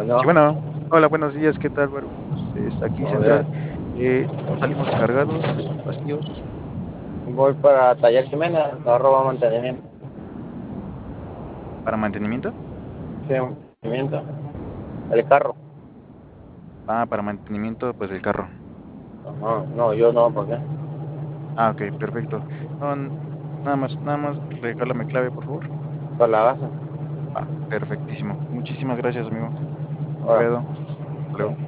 Sí, Bueno, bueno. Hola, buenos días, ¿qué tal, güero? Aquí buenos días. Central, salimos cargados, vacíos, Voy para Taller Jimena, la roba mantenimiento. ¿para mantenimiento? Sí, mantenimiento. El carro. Para mantenimiento, pues, del carro. No, no, yo no, ¿por qué? Okey, perfecto. No, nada más regálame clave, por favor. Para la base. Perfectísimo. Muchísimas gracias, amigo. Muy Ahora, cuidado. Hasta luego. sí.